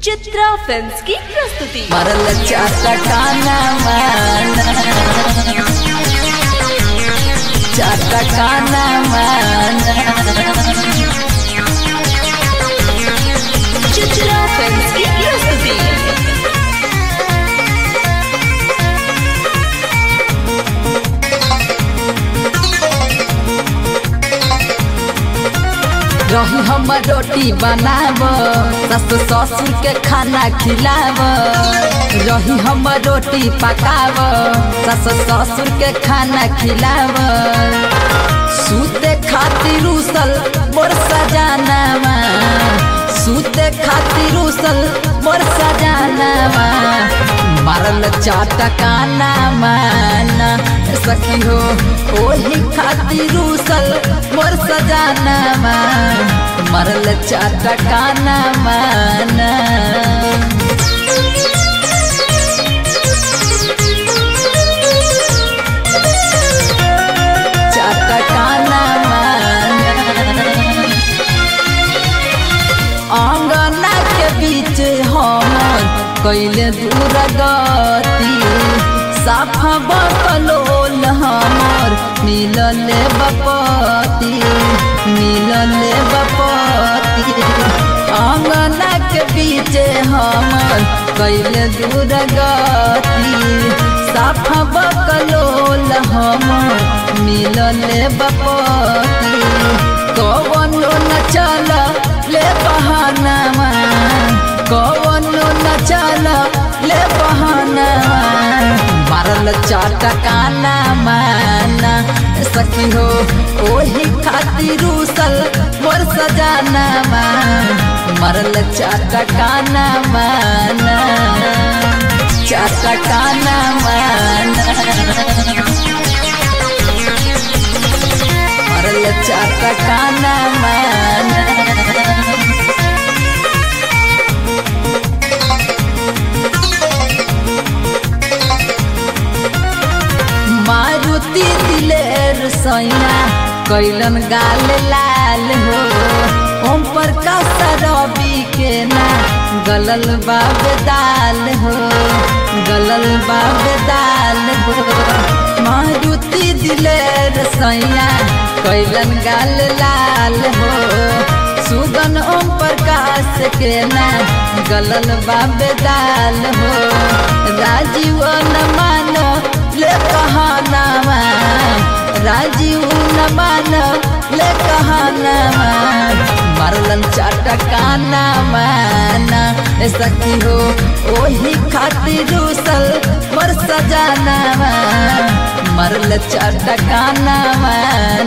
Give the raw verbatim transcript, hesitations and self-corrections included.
Chitra films की प्रस्तुति। मरल चाटकाना माना चाटकाना माना चित्रा फिल्म्स की प्रस्तुति। रही हम रोटी बनाब सस ससुर के खाना खिलाब रही हम रोटी पकाब सस ससुर के खाना खिलाब सूते खातिर उसल मोर सजानावा सूते खातिर उसल मोर सजानावा मरल चाटकाना माना सखी हो ओही खातिर उसल मोर सजानावा मरल चाटकाना माना चाटकाना माना आंगना के बीच हमर कैले दूर गति साफा बकलोल हमर मिलले बपति मिलले बपति आंगना के बीच हमर कैले दूर गति साफा बकलोल हमर मिलले बपति कवनो न चल ले बहानावा कवनो न चल ले बहानावा मरल चाटकाना माना सखी हो ओही खातिर उसल मोर सजानावा मरल चाटकाना माना चाटकाना माना मरल चाटकाना माना मारुति दिलेर सैना कैलन गाल लाल हो ओम प्रकाश रवि के ना गलल बाबे दाल हो गलल बाबे दाल हो मारुति दिलेर सैना कैलन गाल लाल हो सुगन ओम प्रकाश के ना गलल बाबे दाल हो राजीव न मानो ले कहानावा राजीव न मान ले कहानावा मरलन चाटकाना माना सखी हो ओही खातिर उसल मोर सजानावा मरल चाटकाना माना।